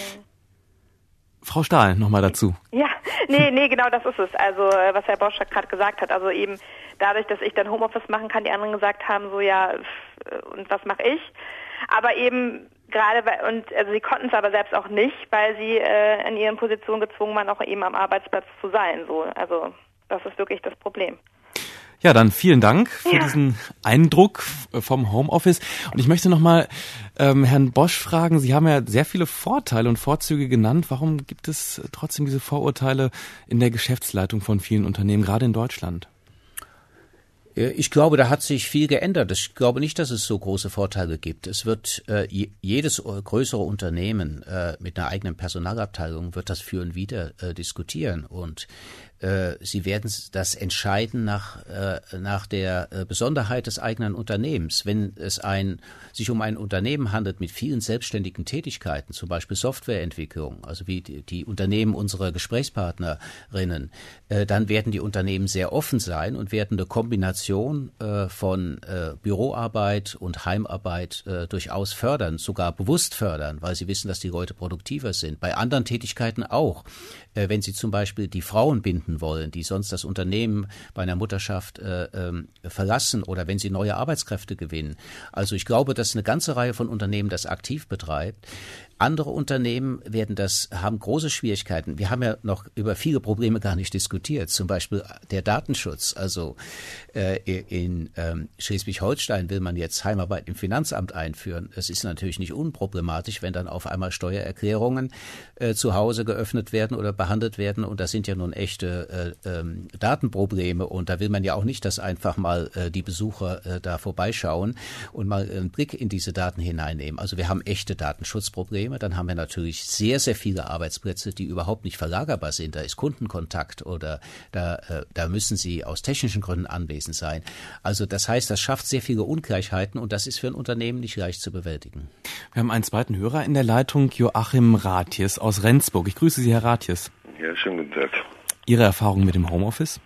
Frau Stahl, nochmal dazu. Ja, nee, nee, genau das ist es. Also was Herr Bosch gerade gesagt hat, also eben dadurch, dass ich dann Homeoffice machen kann, die anderen gesagt haben, so ja, und was mache ich? Aber eben gerade, und also sie konnten es aber selbst auch nicht, weil sie äh, in ihren Positionen gezwungen waren, auch eben am Arbeitsplatz zu sein. So, also das ist wirklich das Problem. Ja, dann vielen Dank für ja. diesen Eindruck vom Homeoffice. Und ich möchte nochmal ähm, Herrn Bosch fragen, Sie haben ja sehr viele Vorteile und Vorzüge genannt. Warum gibt es trotzdem diese Vorurteile in der Geschäftsleitung von vielen Unternehmen, gerade in Deutschland? Ich glaube, da hat sich viel geändert. Ich glaube nicht, dass es so große Vorteile gibt. Es wird äh, jedes größere Unternehmen äh, mit einer eigenen Personalabteilung wird das für und wieder äh, diskutieren und äh, sie werden das entscheiden nach äh, nach der äh, Besonderheit des eigenen Unternehmens. Wenn es ein sich um ein Unternehmen handelt mit vielen selbstständigen Tätigkeiten, zum Beispiel Softwareentwicklung, also wie die, die Unternehmen unserer Gesprächspartnerinnen, äh, dann werden die Unternehmen sehr offen sein und werden eine Kombination äh, von äh, Büroarbeit und Heimarbeit äh, durchaus fördern, sogar bewusst fördern, weil sie wissen, dass die Leute produktiver sind. Bei anderen Tätigkeiten auch. Äh, wenn sie zum Beispiel die Frauen binden wollen, die sonst das Unternehmen bei einer Mutterschaft äh, äh, verlassen oder wenn sie neue Arbeitskräfte gewinnen. Also ich glaube, dass eine ganze Reihe von Unternehmen das aktiv betreibt. Andere Unternehmen werden das, haben große Schwierigkeiten. Wir haben ja noch über viele Probleme gar nicht diskutiert. Zum Beispiel der Datenschutz. Also äh, in ähm, Schleswig-Holstein will man jetzt Heimarbeit im Finanzamt einführen. Es ist natürlich nicht unproblematisch, wenn dann auf einmal Steuererklärungen äh, zu Hause geöffnet werden oder behandelt werden. Und das sind ja nun echte äh, ähm, Datenprobleme. Und da will man ja auch nicht, dass einfach mal äh, die Besucher äh, da vorbeischauen und mal einen Blick in diese Daten hineinnehmen. Also wir haben echte Datenschutzprobleme. Dann haben wir natürlich sehr, sehr viele Arbeitsplätze, die überhaupt nicht verlagerbar sind. Da ist Kundenkontakt oder da, äh, da müssen sie aus technischen Gründen anwesend sein. Also das heißt, das schafft sehr viele Ungleichheiten und das ist für ein Unternehmen nicht leicht zu bewältigen. Wir haben einen zweiten Hörer in der Leitung, Joachim Ratjes aus Rendsburg. Ich grüße Sie, Herr Ratjes. Ja, schönen guten Tag. Ihre Erfahrung mit dem Homeoffice?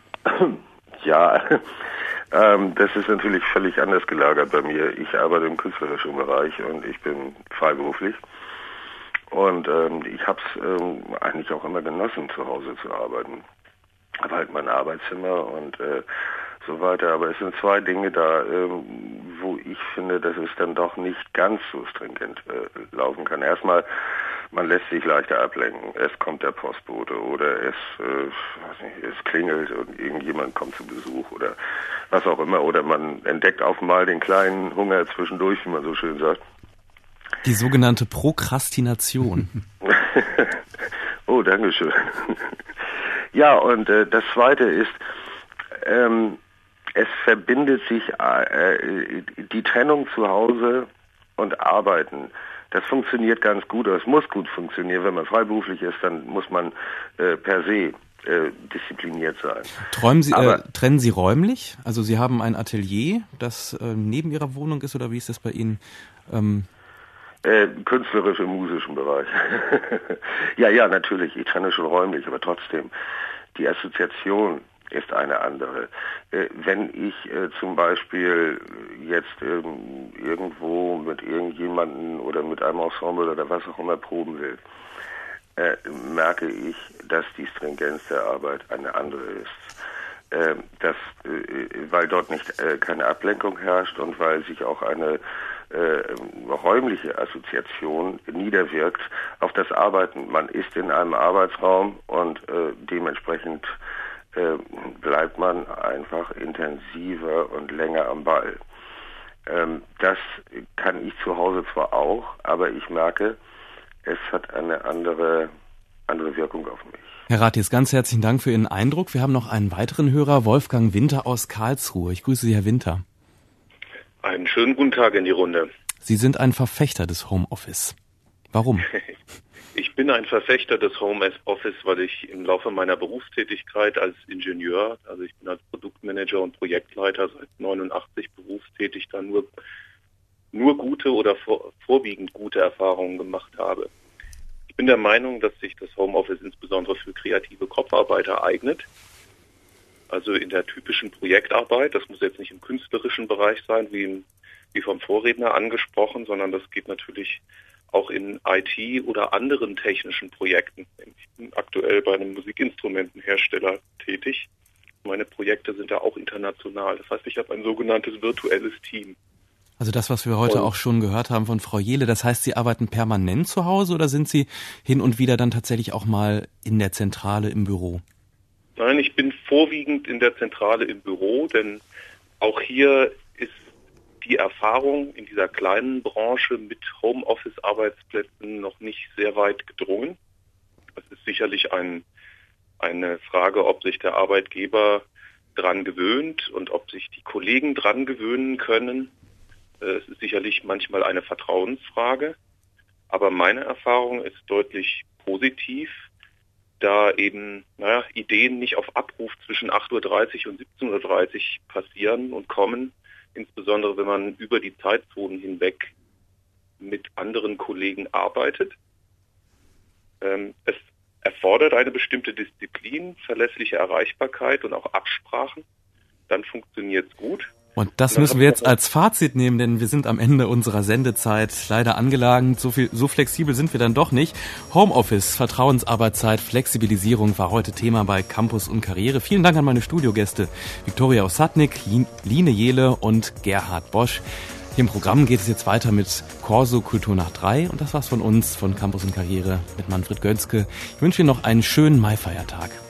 Ja, Ähm, das ist natürlich völlig anders gelagert bei mir. Ich arbeite im künstlerischen Bereich und ich bin freiberuflich. Und ähm, ich habe es ähm, eigentlich auch immer genossen, zu Hause zu arbeiten. Ich habe halt mein Arbeitszimmer und äh, so weiter. Aber es sind zwei Dinge da, ähm, wo ich finde, dass es dann doch nicht ganz so stringent äh, laufen kann. Erstmal, man lässt sich leichter ablenken. Es kommt der Postbote oder es, äh, weiß nicht, es klingelt und irgendjemand kommt zu Besuch oder was auch immer. Oder man entdeckt auf einmal den kleinen Hunger zwischendurch, wie man so schön sagt. Die sogenannte Prokrastination. Oh, danke schön. Ja, und äh, das Zweite ist, ähm, es verbindet sich äh, die Trennung zu Hause und Arbeiten. Das funktioniert ganz gut, oder es muss gut funktionieren. Wenn man freiberuflich ist, dann muss man äh, per se äh, diszipliniert sein. Träumen Sie, Aber, äh, trennen Sie räumlich? Also Sie haben ein Atelier, das äh, neben Ihrer Wohnung ist, oder wie ist das bei Ihnen? Ähm Äh, künstlerisch im musischen Bereich. ja, ja, natürlich. Ich trenne schon räumlich, aber trotzdem. Die Assoziation ist eine andere. Äh, wenn ich äh, zum Beispiel jetzt ähm, irgendwo mit irgendjemanden oder mit einem Ensemble oder was auch immer proben will, äh, merke ich, dass die Stringenz der Arbeit eine andere ist. Äh, das, äh, weil dort nicht äh, keine Ablenkung herrscht und weil sich auch eine Äh, räumliche Assoziation niederwirkt auf das Arbeiten. Man ist in einem Arbeitsraum und äh, dementsprechend äh, bleibt man einfach intensiver und länger am Ball. Ähm, das kann ich zu Hause zwar auch, aber ich merke, es hat eine andere, andere Wirkung auf mich. Herr Ratjes, ganz herzlichen Dank für Ihren Eindruck. Wir haben noch einen weiteren Hörer, Wolfgang Winter aus Karlsruhe. Ich grüße Sie, Herr Winter. Einen schönen guten Tag in die Runde. Sie sind ein Verfechter des Homeoffice. Warum? Ich bin ein Verfechter des Homeoffice, weil ich im Laufe meiner Berufstätigkeit als Ingenieur, also ich bin als Produktmanager und Projektleiter seit neunundachtzig berufstätig, da nur, nur gute oder vor, vorwiegend gute Erfahrungen gemacht habe. Ich bin der Meinung, dass sich das Homeoffice insbesondere für kreative Kopfarbeiter eignet. Also in der typischen Projektarbeit, das muss jetzt nicht im künstlerischen Bereich sein, wie, im, wie vom Vorredner angesprochen, sondern das geht natürlich auch in I T oder anderen technischen Projekten. Ich bin aktuell bei einem Musikinstrumentenhersteller tätig, Meine Projekte sind ja auch international. Das heißt, ich habe ein sogenanntes virtuelles Team. Also das, was wir heute und, auch schon gehört haben von Frau Jehle, das heißt, Sie arbeiten permanent zu Hause oder sind Sie hin und wieder dann tatsächlich auch mal in der Zentrale im Büro? Nein, ich bin vorwiegend in der Zentrale im Büro, denn auch hier ist die Erfahrung in dieser kleinen Branche mit Homeoffice-Arbeitsplätzen noch nicht sehr weit gedrungen. Es ist sicherlich ein, eine Frage, ob sich der Arbeitgeber dran gewöhnt und ob sich die Kollegen dran gewöhnen können. Es ist sicherlich manchmal eine Vertrauensfrage, aber meine Erfahrung ist deutlich positiv, da eben naja, Ideen nicht auf Abruf zwischen acht Uhr dreißig und siebzehn Uhr dreißig passieren und kommen, insbesondere wenn man über die Zeitzonen hinweg mit anderen Kollegen arbeitet. Ähm, es erfordert eine bestimmte Disziplin, verlässliche Erreichbarkeit und auch Absprachen. Dann funktioniert es gut. Und das müssen wir jetzt als Fazit nehmen, denn wir sind am Ende unserer Sendezeit leider angelangt. So viel, so flexibel sind wir dann doch nicht. Homeoffice, Vertrauensarbeitszeit, Flexibilisierung war heute Thema bei Campus und Karriere. Vielen Dank an meine Studiogäste Viktoria Osadnik, Line Jehle und Gerhard Bosch. Hier im Programm geht es jetzt weiter mit Corso Kultur nach drei und das war's von uns, von Campus und Karriere mit Manfred Götzke. Ich wünsche Ihnen noch einen schönen Maifeiertag.